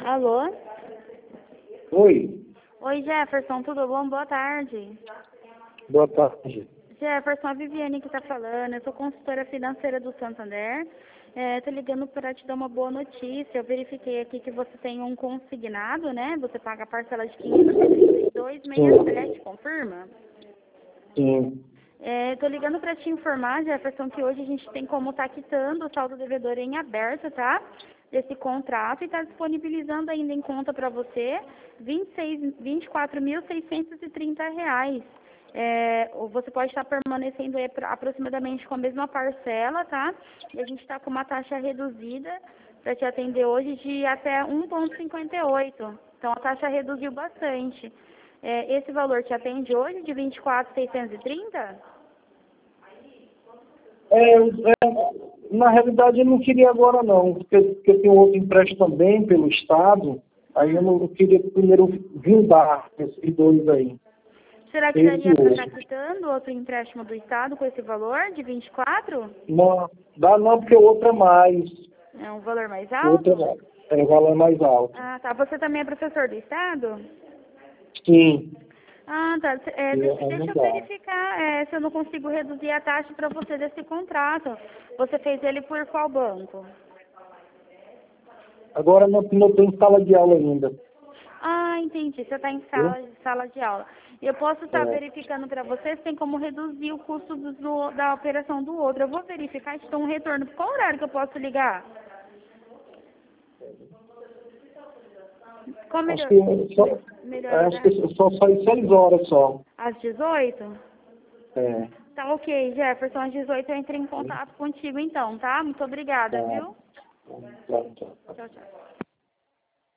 Alô? Oi, Oi, Jefferson, tudo bom? Boa tarde. boa tarde. Jefferson, a Viviane que tá falando, eu sou consultora financeira do Santander. Tô ligando para te dar uma boa notícia. Eu verifiquei aqui que você tem um consignado, né? Você paga a parcela de 532,67, confirma? Sim. Tô ligando para te informar, Jefferson, que hoje a gente tem como estar quitando o saldo devedor em aberto, tá? Desse contrato e está disponibilizando ainda em conta para você R$ 24.630. Você pode estar permanecendo aí aproximadamente com a mesma parcela, tá? E a gente está com uma taxa reduzida para te atender hoje de até 1,58. Então a taxa reduziu bastante. Esse valor te atende hoje de 24.630? Na realidade, eu não queria agora não, porque eu tenho outro empréstimo também pelo Estado, aí eu queria primeiro vindar esses dois aí. Será que Esse daria para estar outro. quitando outro empréstimo do Estado com esse valor de 24? Não, dá não, porque o outro é mais. É um valor mais O outro alto? o valor é mais alto. Ah, tá. Você também é professor do Estado? Sim, Ah, tá. não Deixa eu dá. verificar se eu não consigo reduzir a taxa para você desse contrato. Você fez ele por qual banco? Agora não tenho sala de aula ainda. Ah, entendi. Você está em Viu? sala de aula. Eu posso estar É. verificando para você se tem como reduzir o custo da operação do outro. Eu vou verificar e te dou um retorno. Qual horário que eu posso ligar? Qual Acho melhor, que só, melhor acho que horário? só sai 6 horas só. Às 18? É. Tá ok, Jefferson. Às 18 eu entro em contato contigo então, tá? Muito obrigada, Tá. viu? Tá. Tchau, tchau.